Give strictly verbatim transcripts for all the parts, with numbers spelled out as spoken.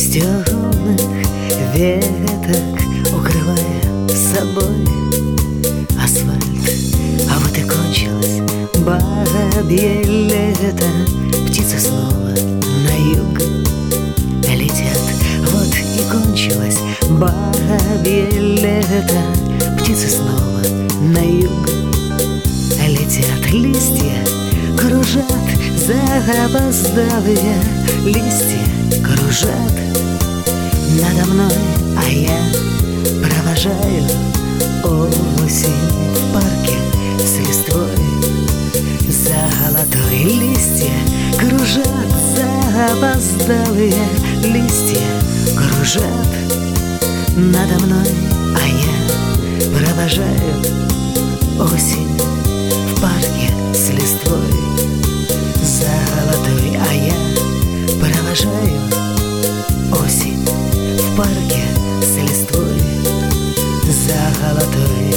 темных веток, укрывая собой асфальт. А вот и кончилось бабье лето, птицы снова на юг летят. Вот и кончилось бабье лето, птицы снова на юг летят. Листья кружат, запоздалые листья кружат надо мной, а я провожаю осень в парке с листвой золотой. Листья кружат, запоздалые листья кружат надо мной, а я провожаю осень в парке с листвой золотой, а я провожаю осень в парке с листвой золотой.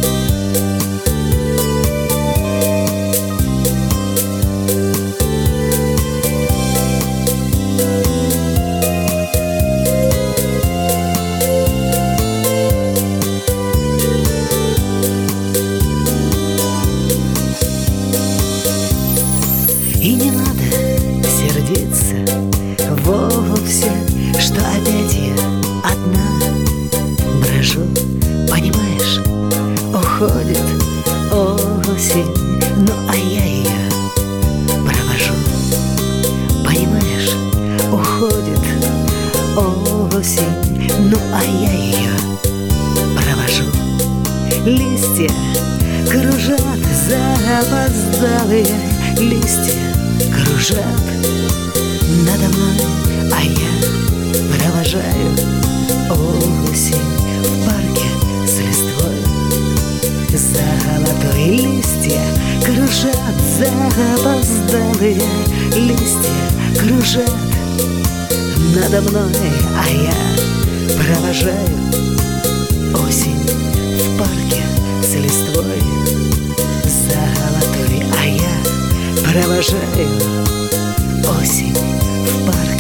И не надо сердиться вовсе, что опять я одна брожу. Понимаешь, уходит осень, ну а я ее провожу. Понимаешь, уходит осень, ну а я ее провожу. Листья кружат, запоздалые листья кружат надо мной, а я провожаю осень в парке с листвой золотой. Листья кружат, запоздалые листья кружат надо мной, а я провожаю осень в парке с листвой золотой, а я провожаю осень в парке